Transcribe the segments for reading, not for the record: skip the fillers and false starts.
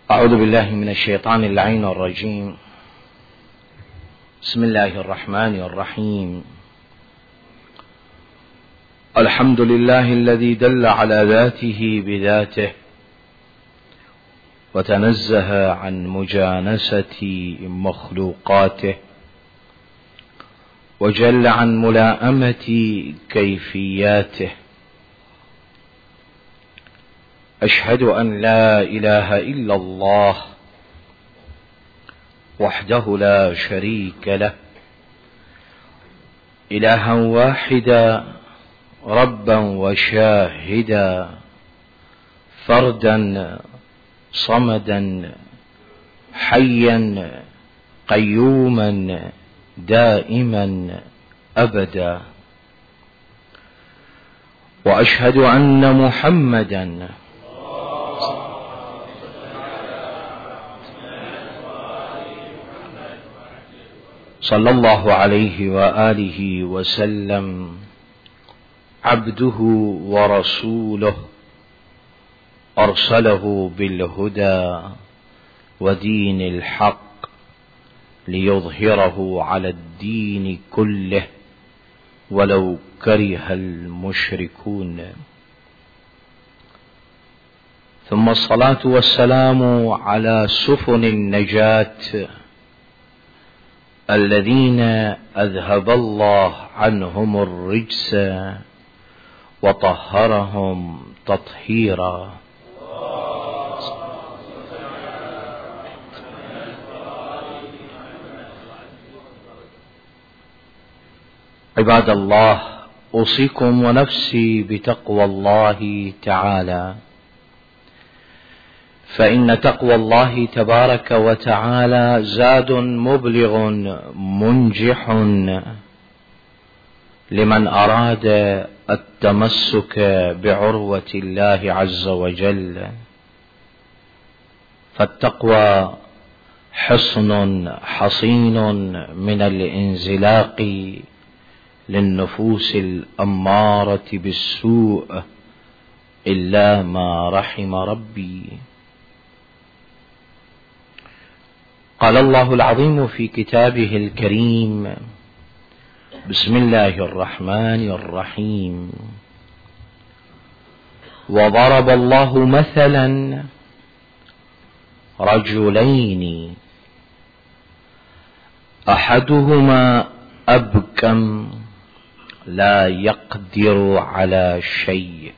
أعوذ بالله من الشيطان اللعين الرجيم. بسم الله الرحمن الرحيم. الحمد لله الذي دل على ذاته بذاته وتنزه عن مجانسة مخلوقاته وجل عن ملائمة كيفياته. أشهد أن لا إله إلا الله وحده لا شريك له، إلها واحدا ربا وشاهدا، فردا صمدا حيا قيوما دائما أبدا. وأشهد أن محمدا صلى الله عليه وآله وسلم عبده ورسوله، أرسله بالهدى ودين الحق ليظهره على الدين كله ولو كره المشركون. ثم الصلاة والسلام على سفن النجاة الذين أذهب الله عنهم الرجس وطهرهم تطهيرا. عباد الله، أوصيكم ونفسي بتقوى الله تعالى، فإن تقوى الله تبارك وتعالى زاد مبلغ منجح لمن أراد التمسك بعروة الله عز وجل. فالتقوى حصن حصين من الانزلاق للنفوس الأمارة بالسوء إلا ما رحم ربي. قال الله العظيم في كتابه الكريم: بسم الله الرحمن الرحيم. وضرب الله مثلا رجلين أحدهما أبكم لا يقدر على شيء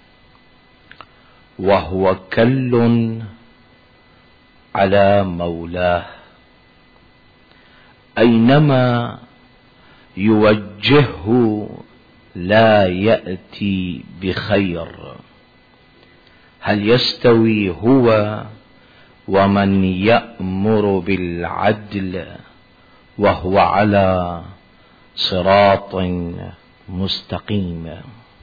وهو كل على مولاه، أينما يوجهه لا يأتي بخير. هل يستوي هو ومن يأمر بالعدل وهو على صراط مستقيم؟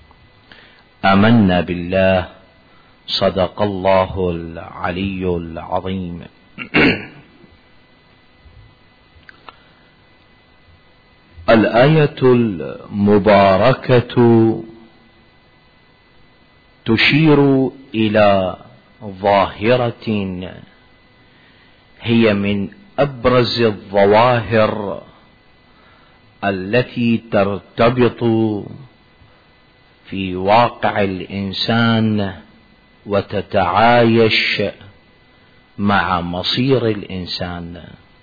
آمنا بالله، صدق الله العلي العظيم. الآية المباركة تشير إلى ظاهرة هي من أبرز الظواهر التي ترتبط في واقع الإنسان وتتعايش مع مصير الإنسان،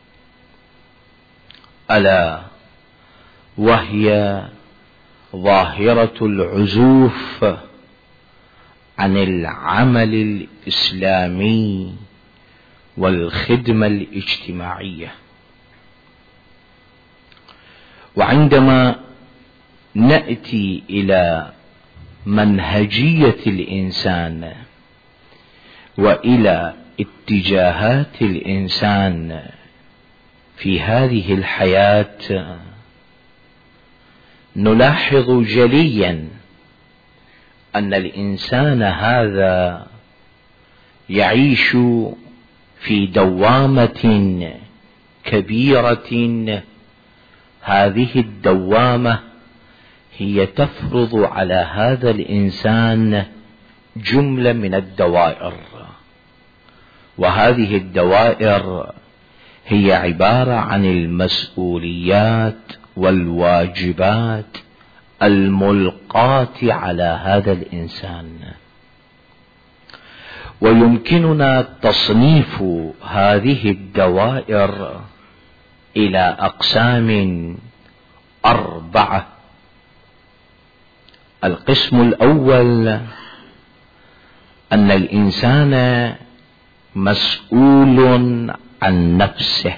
ألا وهي ظاهرة العزوف عن العمل الإسلامي والخدمة الاجتماعية. وعندما نأتي إلى منهجية الإنسان وإلى اتجاهات الإنسان في هذه الحياة، نلاحظ جليا أن الإنسان هذا يعيش في دوامة كبيرة. هذه الدوامة هي تفرض على هذا الإنسان جملة من الدوائر، وهذه الدوائر هي عبارة عن المسؤوليات والواجبات الملقاة على هذا الإنسان. ويمكننا تصنيف هذه الدوائر إلى أقسام 4. القسم الأول أن الإنسان مسؤول عن نفسه،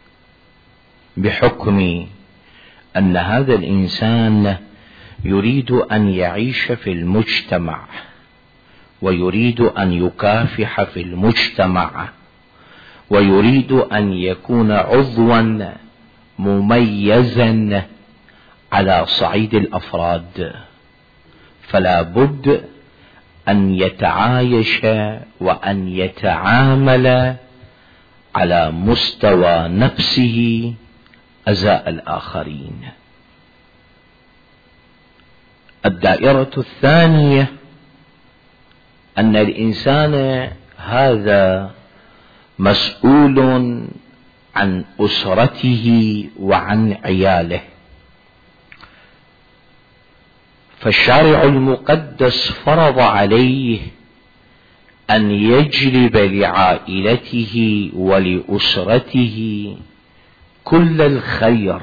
بحكم أن هذا الإنسان يريد أن يعيش في المجتمع، ويريد أن يكافح في المجتمع، ويريد أن يكون عضوا مميزا على صعيد الأفراد، فلا بد أن يتعايش وأن يتعامل على مستوى نفسه أزاء الآخرين. الدائرة الثانية أن الإنسان هذا مسؤول عن أسرته وعن عياله، فالشارع المقدس فرض عليه أن يجلب لعائلته ولأسرته كل الخير،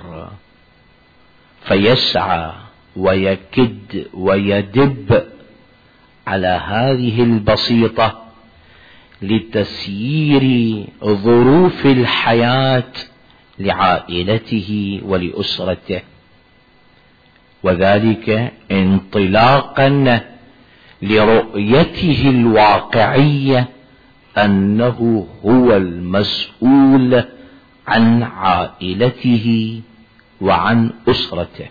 فيسعى ويكد ويدب على هذه البسيطة لتسيير ظروف الحياة لعائلته ولأسرته، وذلك انطلاقا لرؤيته الواقعية أنه هو المسؤول عن عائلته وعن أسرته.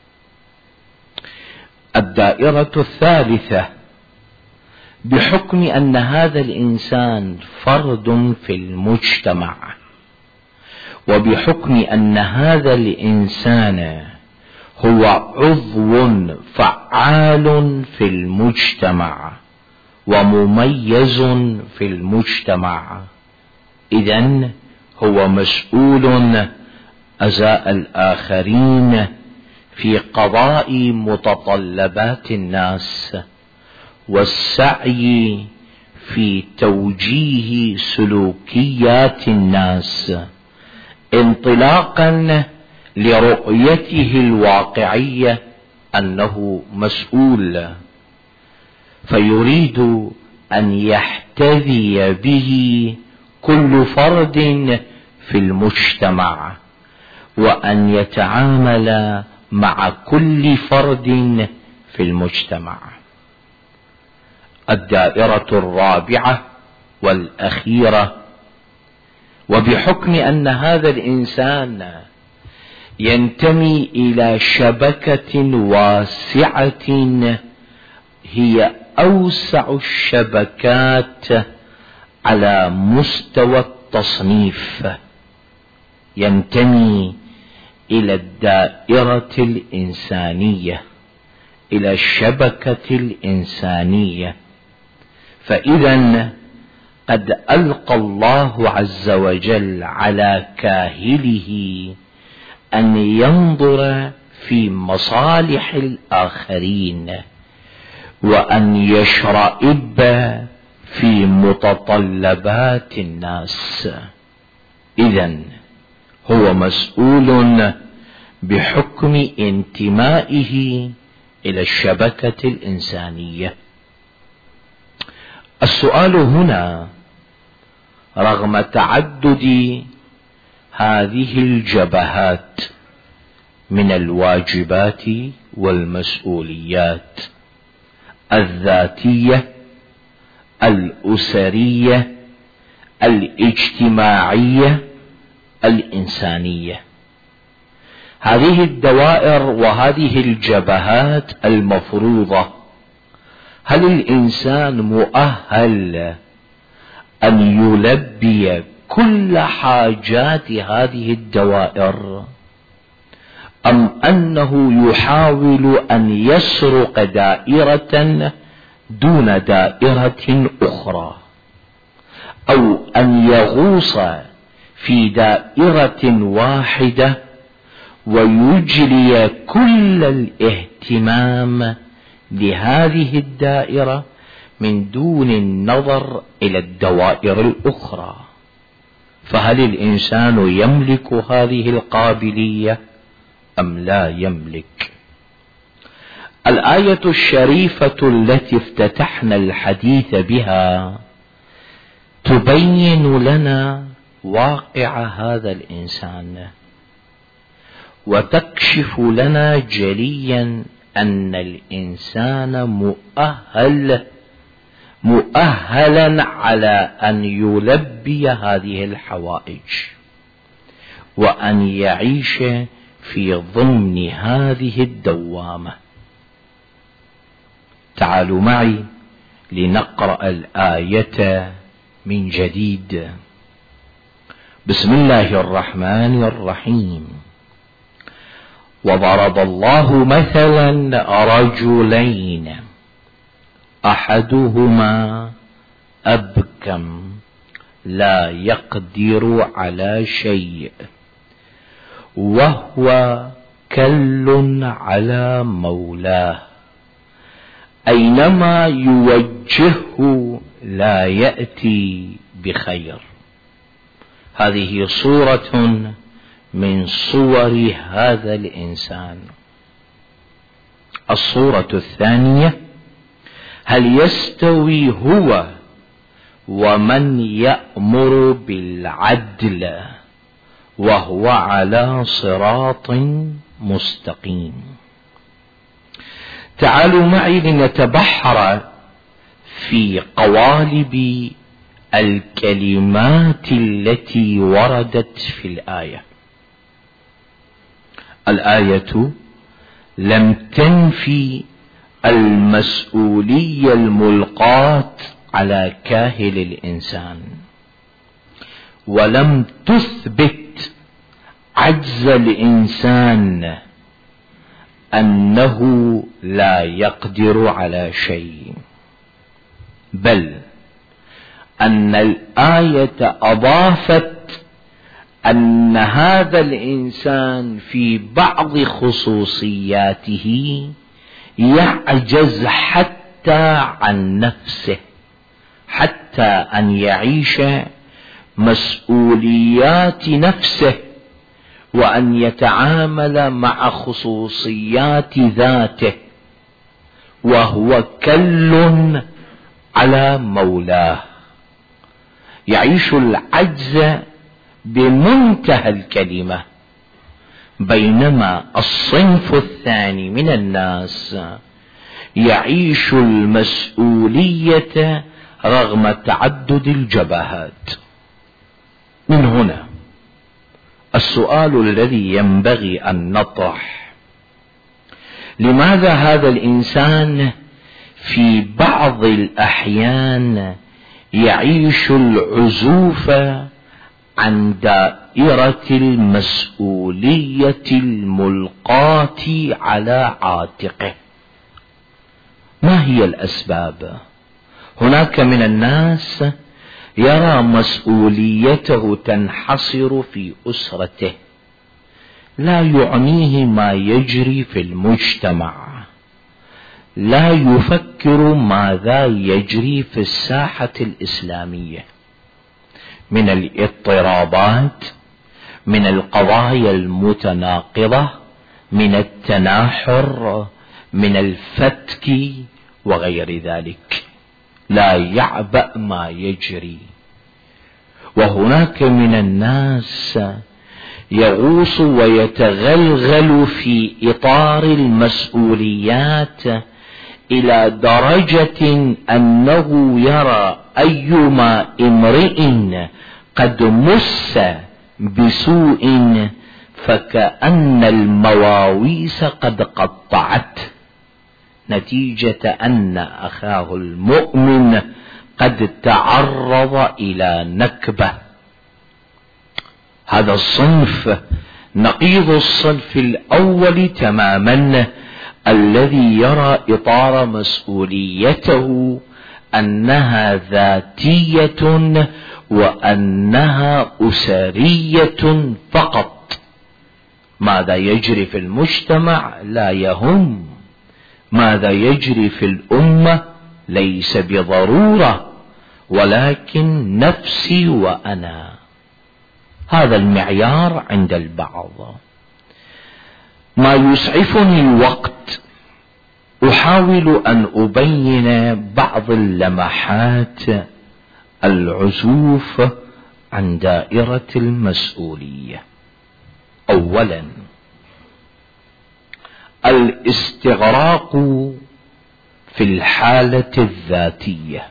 الدائرة الثالثة، بحكم أن هذا الإنسان فرد في المجتمع، وبحكم أن هذا الإنسان هو عضو فعال في المجتمع ومميز في المجتمع، إذن هو مسؤول أزاء الآخرين في قضاء متطلبات الناس والسعي في توجيه سلوكيات الناس، انطلاقا لرؤيته الواقعية أنه مسؤول، فيريد أن يحتذي به كل فرد في المجتمع، وأن يتعامل مع كل فرد في المجتمع. الدائرة الرابعة والأخيرة، وبحكم أن هذا الإنسان ينتمي إلى شبكة واسعة هي أوسع الشبكات على مستوى التصنيف، ينتمي إلى الدائرة الإنسانية، إلى الشبكة الإنسانية، فإذا قد ألقى الله عز وجل على كاهله أن ينظر في مصالح الآخرين، وأن يشرئب في متطلبات الناس. إذن هو مسؤول بحكم انتمائه إلى الشبكة الإنسانية. السؤال هنا، رغم تعدد هذه الجبهات من الواجبات والمسؤوليات الذاتية الأسرية الاجتماعية الإنسانية، هذه الدوائر وهذه الجبهات المفروضة، هل الإنسان مؤهل أن يلبي كل حاجات هذه الدوائر، أم أنه يحاول أن يسرق دائرة دون دائرة أخرى، أو أن يغوص في دائرة واحدة ويجري كل الاهتمام لهذه الدائرة من دون النظر إلى الدوائر الأخرى. فهل الإنسان يملك هذه القابلية أم لا يملك؟ الآية الشريفة التي افتتحنا الحديث بها تبين لنا واقع هذا الإنسان، وتكشف لنا جليا أن الإنسان مؤهلا على أن يلبي هذه الحوائج وأن يعيش في ضمن هذه الدوامة. تعالوا معي لنقرأ الآية من جديد. بسم الله الرحمن الرحيم. وضرب الله مثلا رجلين أحدهما أبكم لا يقدر على شيء وهو كل على مولاه أينما يوجهه لا يأتي بخير. هذه صورة من صور هذا الإنسان. الصورة الثانية: هل يستوي هو ومن يأمر بالعدل وهو على صراط مستقيم؟ تعالوا معي لنتبحر في قوالب الكلمات التي وردت في الآية. الآية لم تنفي المسؤولية الملقاة على كاهل الإنسان، ولم تثبت عجز الإنسان أنه لا يقدر على شيء، بل أن الآية أضافت أن هذا الإنسان في بعض خصوصياته يعجز حتى عن نفسه، حتى أن يعيش مسؤوليات نفسه وأن يتعامل مع خصوصيات ذاته، وهو كل على مولاه، يعيش العجز بمنتهى الكلمة. بينما الصنف الثاني من الناس يعيش المسؤولية رغم تعدد الجبهات. من هنا السؤال الذي ينبغي أن نطرح: لماذا هذا الإنسان في بعض الأحيان يعيش العزوف عن دائرة المسؤولية الملقاة على عاتقه؟ ما هي الأسباب؟ هناك من الناس يرى مسؤوليته تنحصر في أسرته، لا يعنيه ما يجري في المجتمع، لا يفكر ماذا يجري في الساحة الإسلامية من الاضطرابات، من القضايا المتناقضة، من التناحر، من الفتك وغير ذلك، لا يعبأ ما يجري. وهناك من الناس يغوص ويتغلغل في إطار المسؤوليات إلى درجة أنه يرى أيما امرئ قد مس بسوء فكأن المواويس قد قطعت، نتيجة أن أخاه المؤمن قد تعرض إلى نكبة. هذا الصنف نقيض الصنف الأول تماما، الذي يرى إطار مسؤوليته أنها ذاتية وأنها أسرية فقط. ماذا يجري في المجتمع لا يهم، ماذا يجري في الأمة ليس بضرورة، ولكن نفسي وأنا، هذا المعيار عند البعض. ما يسعفني الوقت أحاول أن أبين بعض اللمحات العزوف عن دائرة المسؤولية. أولا، الاستغراق في الحالة الذاتية.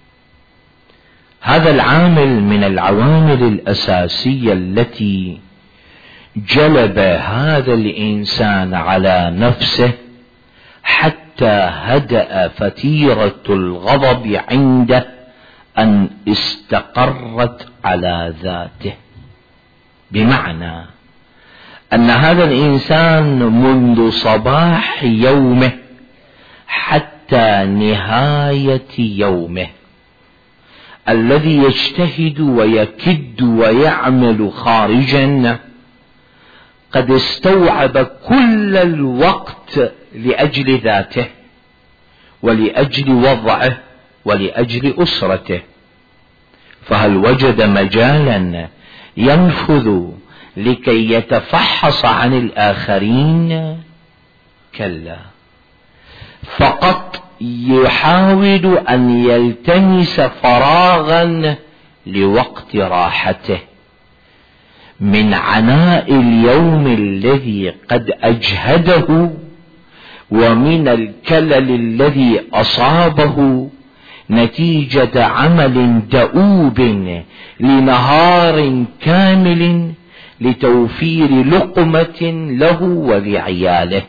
هذا العامل من العوامل الأساسية التي جلب هذا الإنسان على نفسه حتى هدأ فتيرة الغضب عنده أن استقرت على ذاته. بمعنى أن هذا الإنسان منذ صباح يومه حتى نهاية يومه الذي يجتهد ويكد ويعمل خارجا قد استوعب كل الوقت لأجل ذاته ولأجل وضعه ولأجل أسرته. فهل وجد مجالا ينفذ لكي يتفحص عن الآخرين؟ كلا، فقط يحاول أن يلتمس فراغا لوقت راحته من عناء اليوم الذي قد أجهده ومن الكلل الذي أصابه نتيجة عمل دؤوب لنهار كامل لتوفير لقمة له ولعياله،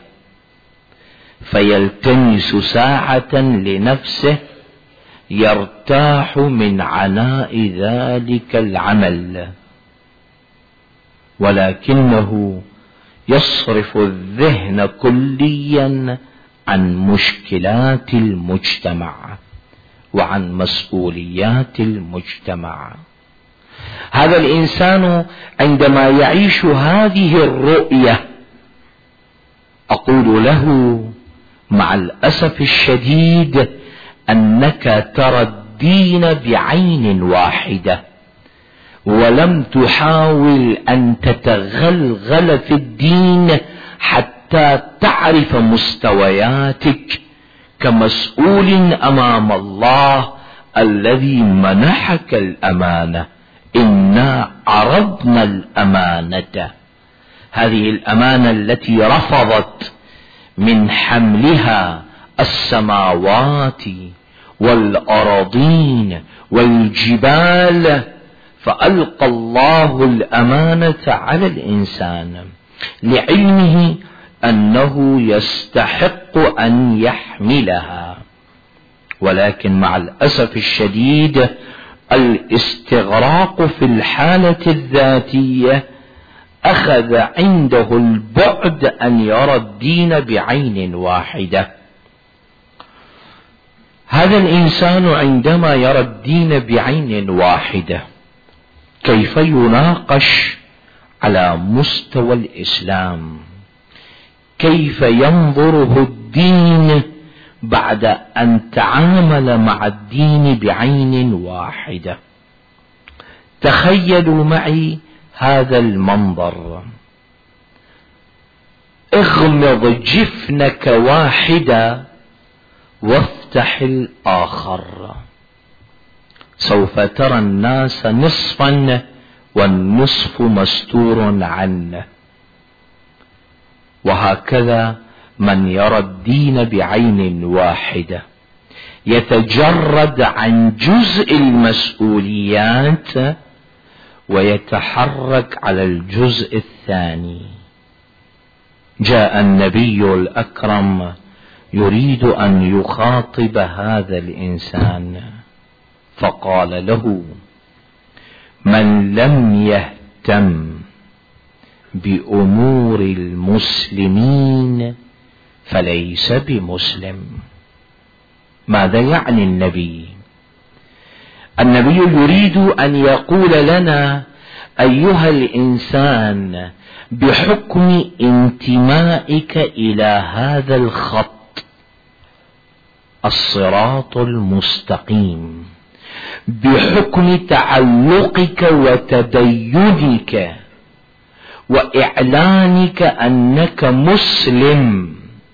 فيلتمس ساعة لنفسه يرتاح من عناء ذلك العمل، ولكنه يصرف الذهن كليا عن مشكلات المجتمع وعن مسؤوليات المجتمع. هذا الإنسان عندما يعيش هذه الرؤية أقول له مع الأسف الشديد أنك ترى الدين بعين واحدة ولم تحاول أن تتغلغل في الدين حتى تعرف مستوياتك كمسؤول أمام الله الذي منحك الأمانة. إنا عرضنا الأمانة، هذه الأمانة التي رفضت من حملها السماوات والأراضين والجبال، فألقى الله الأمانة على الإنسان لعلمه أنه يستحق أن يحملها. ولكن مع الأسف الشديد الاستغراق في الحالة الذاتية أخذ عنده البعد أن يرى الدين بعين واحدة. هذا الإنسان عندما يرى الدين بعين واحدة كيف يناقش على مستوى الإسلام؟ كيف ينظره الدين بعد أن تعامل مع الدين بعين واحدة؟ تخيلوا معي هذا المنظر. اغمض جفنك واحدة وافتح الآخر، سوف ترى الناس نصفا والنصف مستور عنه. وهكذا من يرى الدين بعين واحدة يتجرد عن جزء المسؤوليات ويتحرك على الجزء الثاني. جاء النبي الأكرم يريد أن يخاطب هذا الإنسان فقال له: من لم يهتم بأمور المسلمين فليس بمسلم. ماذا يعني النبي؟ النبي يريد أن يقول لنا أيها الإنسان بحكم انتمائك إلى هذا الخط الصراط المستقيم، بحكم تعلقك وتدينك وإعلانك أنك مسلم،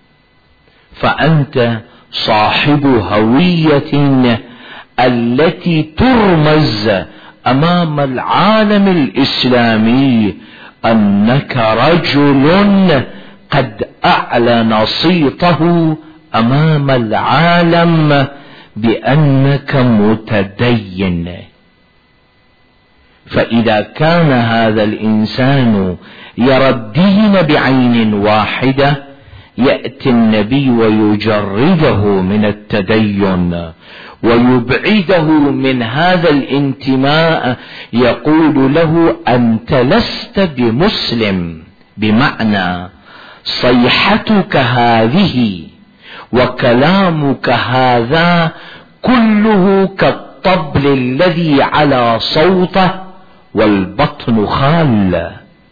فأنت صاحب هوية التي ترمز أمام العالم الإسلامي أنك رجل قد أعلن صيته أمام العالم بأنك متدين. فإذا كان هذا الإنسان يرى الدين بعين واحدة، يأتي النبي ويجرده من التدين ويبعده من هذا الانتماء، يقول له أنت لست بمسلم، بمعنى صيحتك هذه وكلامك هذا كله كالطبل الذي على صوته والبطن خال،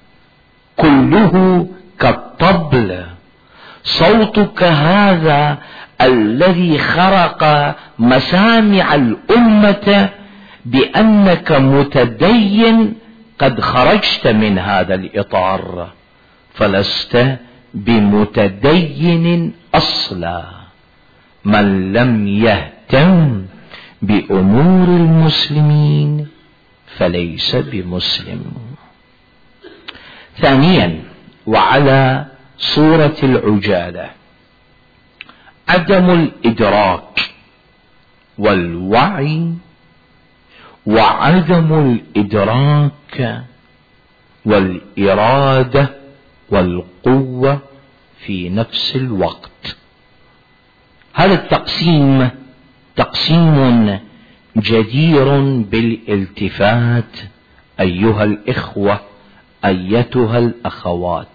كله كالطبل. صوتك هذا الذي خرق مسامع الأمة بأنك متدين، قد خرجت من هذا الإطار، فلست بمتدين أصلا. من لم يهتم بأمور المسلمين فليس بمسلم. ثانيا، وعلى صورة العجالة، عدم الإدراك والوعي وعدم الإدراك والإرادة والقوة في نفس الوقت. هذا التقسيم تقسيم جدير بالالتفات أيها الإخوة، أيتها الأخوات.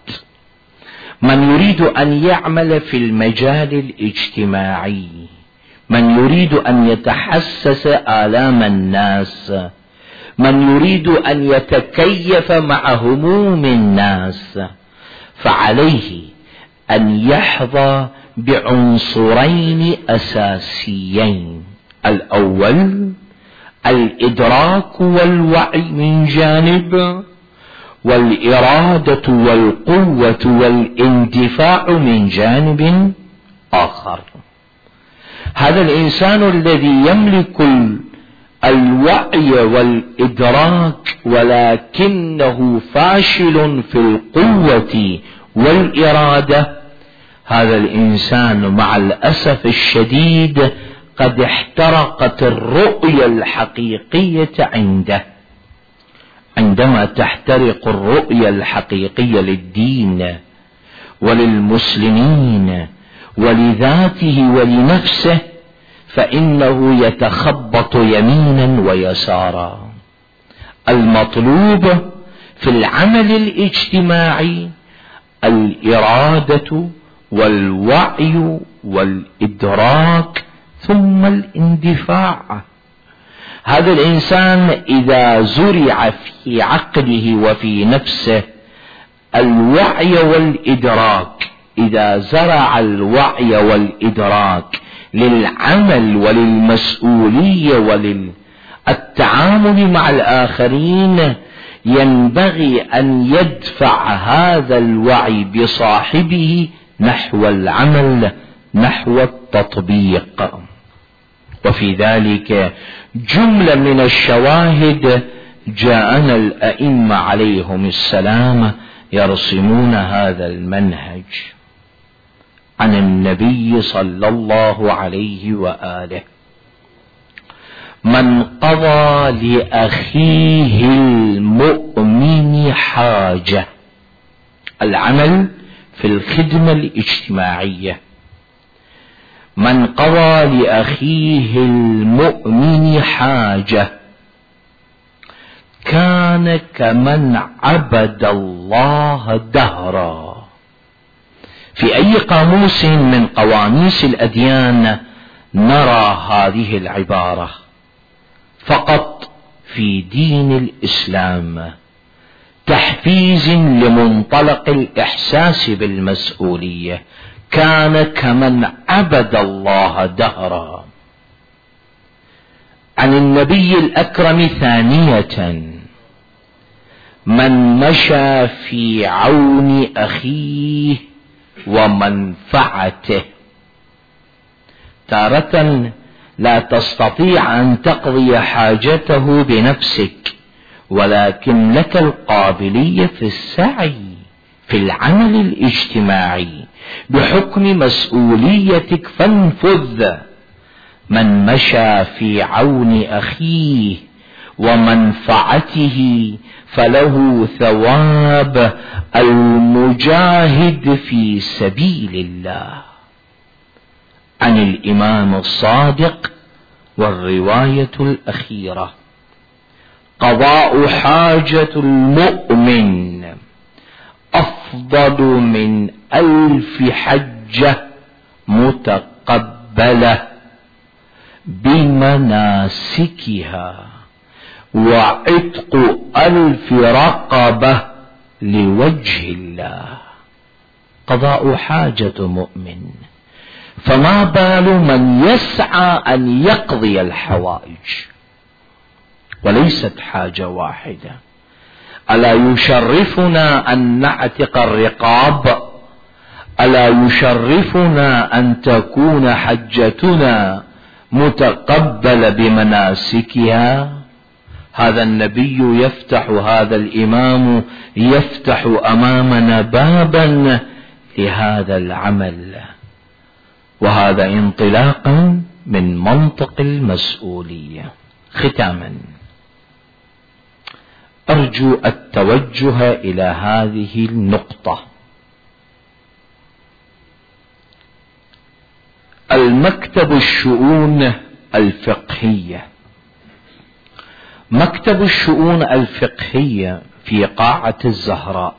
من يريد أن يعمل في المجال الاجتماعي، من يريد أن يتحسس آلام الناس، من يريد أن يتكيف مع هموم الناس، فعليه أن يحظى بعنصرين أساسيين: الأول الإدراك والوعي من جانب، والإرادة والقوة والاندفاع من جانب آخر. هذا الإنسان الذي يملك الوعي والإدراك ولكنه فاشل في القوة والإرادة، هذا الإنسان مع الأسف الشديد قد احترقت الرؤية الحقيقية عنده. عندما تحترق الرؤية الحقيقية للدين وللمسلمين ولذاته ولنفسه، فإنه يتخبط يمينا ويسارا. المطلوب في العمل الاجتماعي الإرادة والوعي والإدراك ثم الاندفاع. هذا الإنسان إذا زرع في عقله وفي نفسه الوعي والإدراك، إذا زرع الوعي والإدراك للعمل وللمسؤولية وللتعامل مع الآخرين، ينبغي أن يدفع هذا الوعي بصاحبه نحو العمل، نحو التطبيق. وفي ذلك جملة من الشواهد جاءنا الأئمة عليهم السلام يرسمون هذا المنهج عن النبي صلى الله عليه وآله: من قضى لأخيه المؤمن حاجة، العمل في الخدمة الاجتماعية، من قضى لأخيه المؤمن حاجة كان كمن عبد الله دهرا. في أي قاموس من قواميس الأديان نرى هذه العبارة، فقط في دين الإسلام تحفيز لمنطلق الإحساس بالمسؤولية، كان كمن عبد الله دهرا. عن النبي الأكرم ثانية: من مشى في عون أخيه ومنفعته. تارة لا تستطيع أن تقضي حاجته بنفسك، ولكن لك القابلية في السعي في العمل الاجتماعي بحكم مسؤوليتك، فانفذ. من مشى في عون أخيه ومنفعته فله ثواب المجاهد في سبيل الله. عن الإمام الصادق والرواية الأخيرة: قضاء حاجة المؤمن أفضل من 1000 حجة متقبلة بمناسكها، وعتق 1000 رقبة لوجه الله. قضاء حاجة مؤمن، فما بال من يسعى أن يقضي الحوائج، وليست حاجة واحدة. ألا يشرفنا أن نعتق الرقاب؟ ألا يشرفنا أن تكون حجتنا متقبلة بمناسكها؟ هذا النبي يفتح، هذا الإمام يفتح أمامنا بابا لهذا العمل، وهذا انطلاقا من منطق المسؤولية. ختاما، أرجو التوجه إلى هذه النقطة: المكتب الشؤون الفقهية. مكتب الشؤون الفقهية في قاعة الزهراء.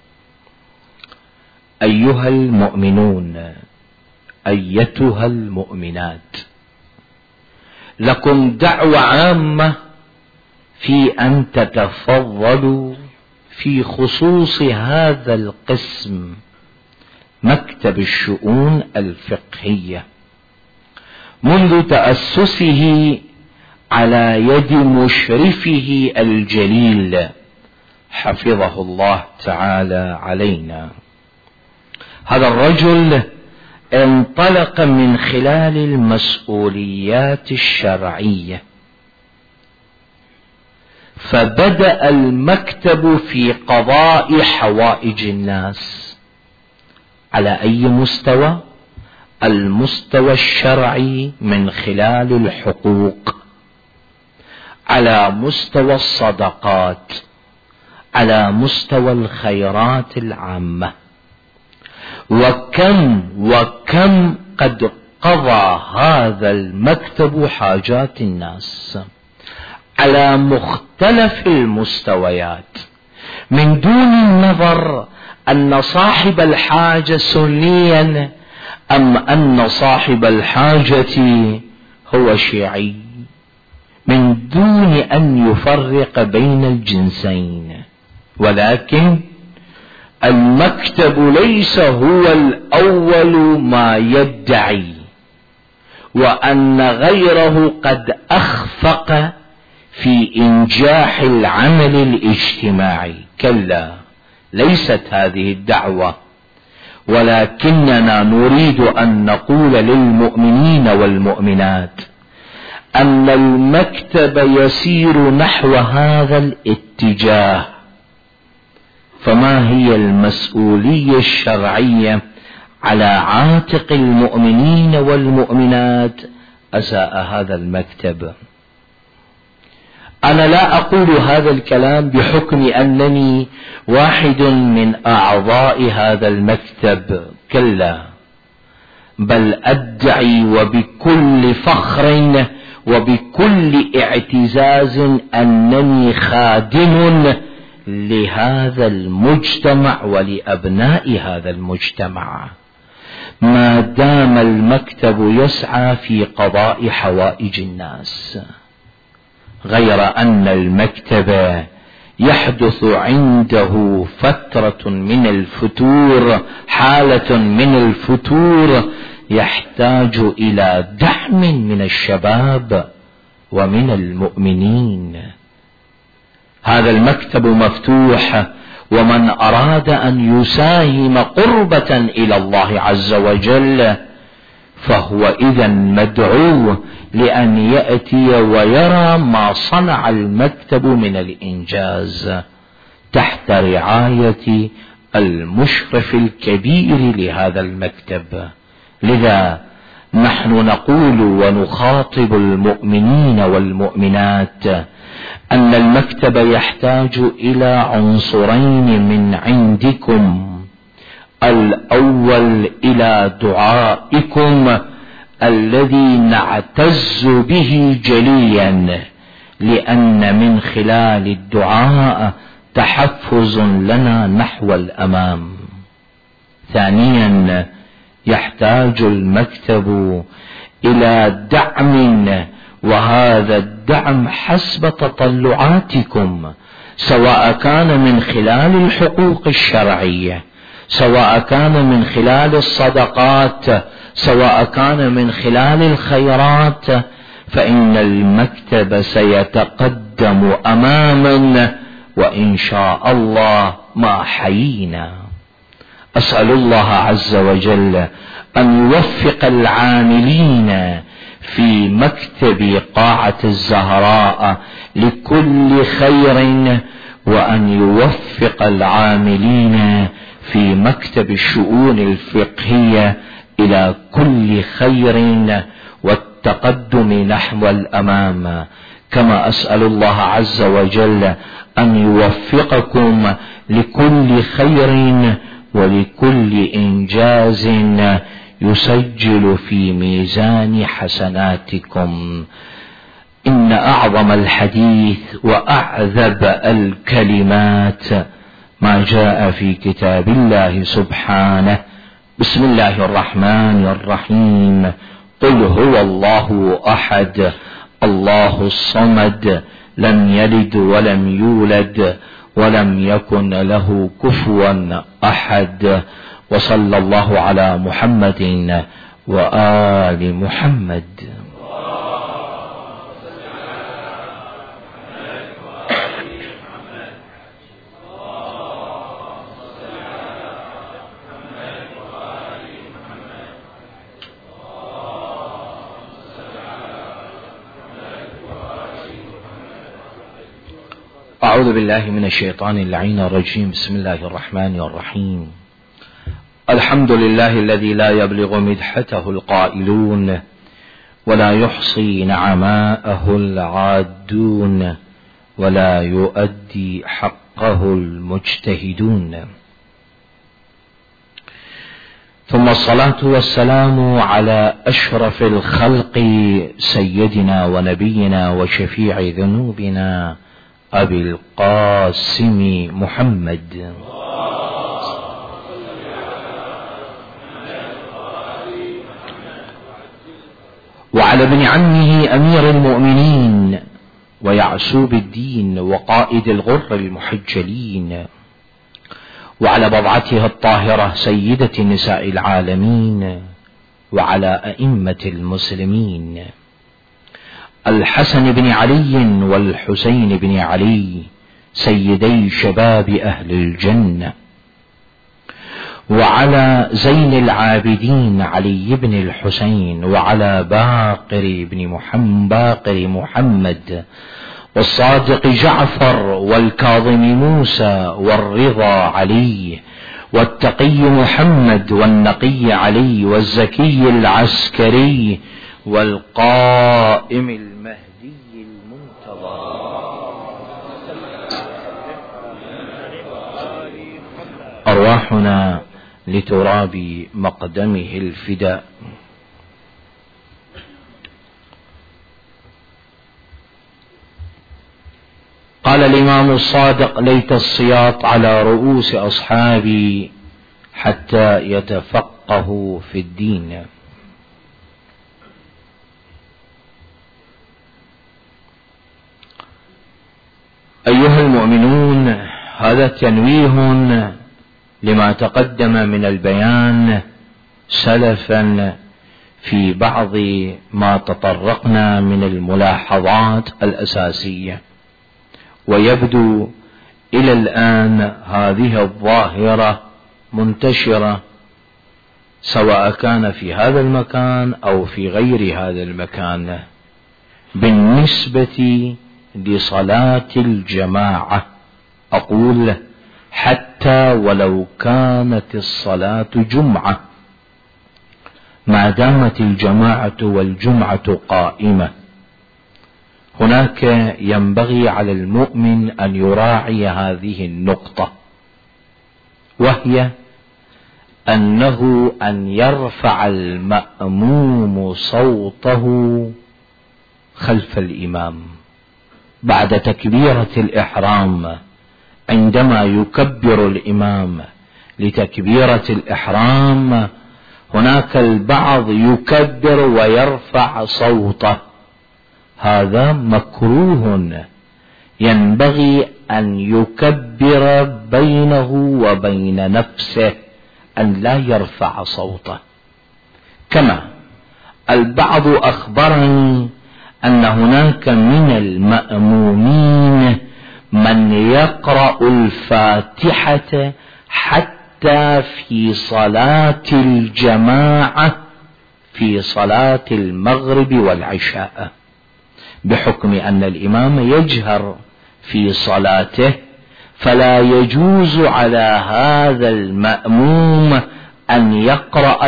أيها المؤمنون، أيتها المؤمنات، لكم دعوة عامة في أن تتفضلوا في خصوص هذا القسم، مكتب الشؤون الفقهية، منذ تأسسه على يد مشرفه الجليل حفظه الله تعالى علينا. هذا الرجل انطلق من خلال المسؤوليات الشرعية، فبدأ المكتب في قضاء حوائج الناس. على أي مستوى؟ المستوى الشرعي من خلال الحقوق، على مستوى الصدقات، على مستوى الخيرات العامة. وكم قد قضى هذا المكتب حاجات الناس على مختلف المستويات، من دون النظر أن صاحب الحاجة سنيا أم أن صاحب الحاجة هو شيعي، من دون أن يفرق بين الجنسين. ولكن المكتب ليس هو الأول ما يدعي وأن غيره قد أخفق في إنجاح العمل الاجتماعي. كلا، ليست هذه الدعوة، ولكننا نريد أن نقول للمؤمنين والمؤمنات أن المكتب يسير نحو هذا الاتجاه. فما هي المسؤولية الشرعية على عاتق المؤمنين والمؤمنات أزاء هذا المكتب؟ أنا لا أقول هذا الكلام بحكم أنني واحد من أعضاء هذا المكتب، كلا، بل أدعي وبكل فخر وبكل اعتزاز أنني خادم لهذا المجتمع ولأبناء هذا المجتمع، ما دام المكتب يسعى في قضاء حوائج الناس. غير أن المكتب يحدث عنده فترة من الفتور، حالة من الفتور، يحتاج إلى دعم من الشباب ومن المؤمنين. هذا المكتب مفتوح، ومن أراد أن يساهم قربة إلى الله عز وجل فهو إذا مدعو لأن يأتي ويرى ما صنع المكتب من الإنجاز تحت رعاية المشرف الكبير لهذا المكتب. لذا نحن نقول ونخاطب المؤمنين والمؤمنات أن المكتب يحتاج إلى عنصرين من عندكم: الأول إلى دعائكم الذي نعتز به جليا، لأن من خلال الدعاء تحفز لنا نحو الأمام. ثانيا يحتاج المكتب إلى دعم، وهذا الدعم حسب تطلعاتكم، سواء كان من خلال الحقوق الشرعية، سواء كان من خلال الصدقات، سواء كان من خلال الخيرات، فإن المكتب سيتقدم أماما وإن شاء الله ما حيينا. أسأل الله عز وجل أن يوفق العاملين في مكتب قاعة الزهراء لكل خير، وأن يوفق العاملين في مكتب الشؤون الفقهية إلى كل خير والتقدم نحو الأمام. كما أسأل الله عز وجل أن يوفقكم لكل خير ولكل إنجاز يسجل في ميزان حسناتكم. إن أعظم الحديث وأعذب الكلمات ما جاء في كتاب الله سبحانه. بسم الله الرحمن الرحيم: قل هو الله أحد الله الصمد لم يلد ولم يولد ولم يكن له كفوا أحد. وصلى الله على محمد وآل محمد. أعوذ بالله من الشيطان اللعين الرجيم. بسم الله الرحمن الرحيم. الحمد لله الذي لا يبلغ مدحته القائلون ولا يحصي نعماءه العادون ولا يؤدي حقه المجتهدون. ثم الصلاة والسلام على أشرف الخلق سيدنا ونبينا وشفيع ذنوبنا أبي القاسم محمد، وعلى ابن عمه أمير المؤمنين ويعسوب الدين وقائد الغر المحجلين، وعلى بضعتها الطاهرة سيدة نساء العالمين، وعلى أئمة المسلمين الحسن بن علي والحسين بن علي سيدي شباب أهل الجنة، وعلى زين العابدين علي بن الحسين، وعلى باقر محمد والصادق جعفر والكاظم موسى والرضا علي والتقي محمد والنقي علي والزكي العسكري والقائم المهدي المنتظر. أرواحنا لتراب مقدمه الفداء. قال الإمام الصادق: ليت السياط على رؤوس أصحابي حتى يتفقهوا في الدين. أيها المؤمنون، هذا تنويه لما تقدم من البيان سلفا في بعض ما تطرقنا من الملاحظات الأساسية. ويبدو إلى الآن هذه الظاهرة منتشرة، سواء كان في هذا المكان أو في غير هذا المكان، بالنسبة لصلاة الجماعة. أقول حتى ولو كانت الصلاة جمعة، ما دامت الجماعة والجمعة قائمة، هناك ينبغي على المؤمن أن يراعي هذه النقطة، وهي أنه أن يرفع المأموم صوته خلف الإمام بعد تكبيرة الإحرام. عندما يكبر الإمام لتكبيرة الإحرام، هناك البعض يكبر ويرفع صوته، هذا مكروه. ينبغي أن يكبر بينه وبين نفسه، أن لا يرفع صوته. كما البعض أخبرني أن هناك من المأمومين من يقرأ الفاتحة حتى في صلاة الجماعة في صلاة المغرب والعشاء، بحكم أن الإمام يجهر في صلاته، فلا يجوز على هذا المأموم أن يقرأ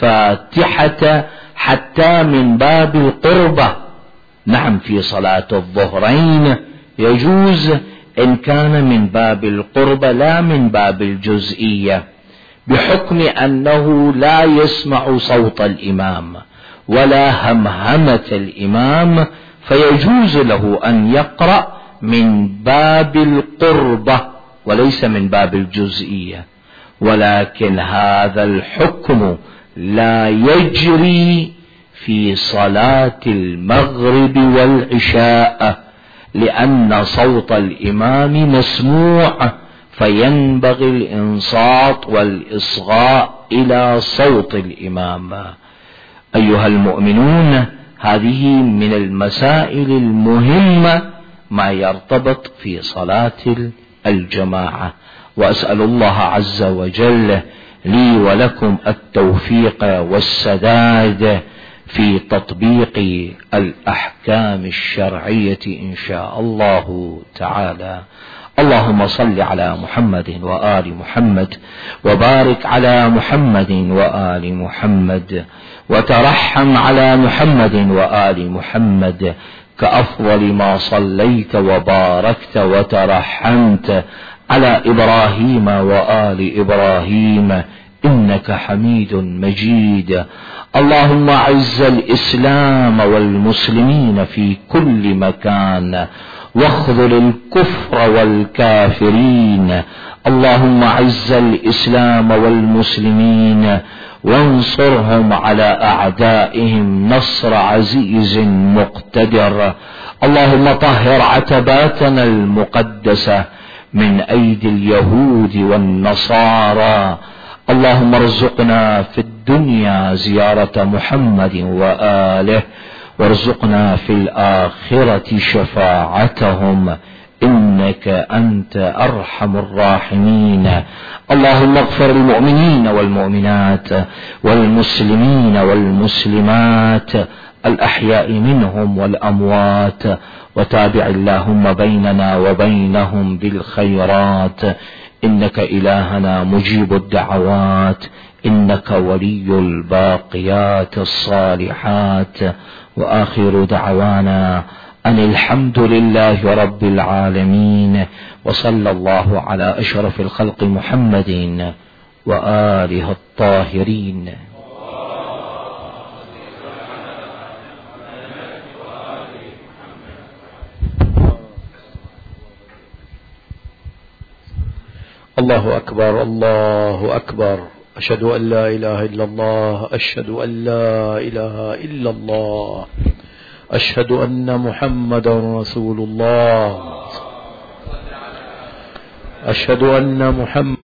الفاتحة حتى من باب القربة. نعم، في صلاة الظهرين يجوز إن كان من باب القربة لا من باب الجزئية، بحكم أنه لا يسمع صوت الإمام ولا همهمة الإمام، فيجوز له أن يقرأ من باب القربة وليس من باب الجزئية. ولكن هذا الحكم لا يجري في صلاة المغرب والعشاء، لأن صوت الإمام مسموع، فينبغي الإنصات والإصغاء إلى صوت الإمام. أيها المؤمنون، هذه من المسائل المهمة ما يرتبط في صلاة الجماعة. وأسأل الله عز وجل لي ولكم التوفيق والسداد في تطبيق الأحكام الشرعية إن شاء الله تعالى. اللهم صل على محمد وآل محمد، وبارك على محمد وآل محمد، وترحم على محمد وآل محمد كأفضل ما صليت وباركت وترحمت على إبراهيم وآل إبراهيم إنك حميد مجيد. اللهم أعز الإسلام والمسلمين في كل مكان، واخذل الكفر والكافرين. اللهم أعز الإسلام والمسلمين وانصرهم على أعدائهم نصر عزيز مقتدر. اللهم طهر عتباتنا المقدسة من أيدي اليهود والنصارى. اللهم ارزقنا في الدنيا زيارة محمد وآله، وارزقنا في الآخرة شفاعتهم، إنك أنت أرحم الراحمين. اللهم اغفر المؤمنين والمؤمنات والمسلمين والمسلمات الأحياء منهم والأموات، وتابع اللهم بيننا وبينهم بالخيرات، إنك إلهنا مجيب الدعوات، إنك ولي الباقيات الصالحات. وآخر دعوانا أن الحمد لله رب العالمين، وصلى الله على أشرف الخلق محمد وآله الطاهرين. الله أكبر، الله أكبر، أشهد أن لا إله إلا الله، أشهد أن لا إله إلا الله، أشهد أن محمدا رسول الله. أشهد أن محمد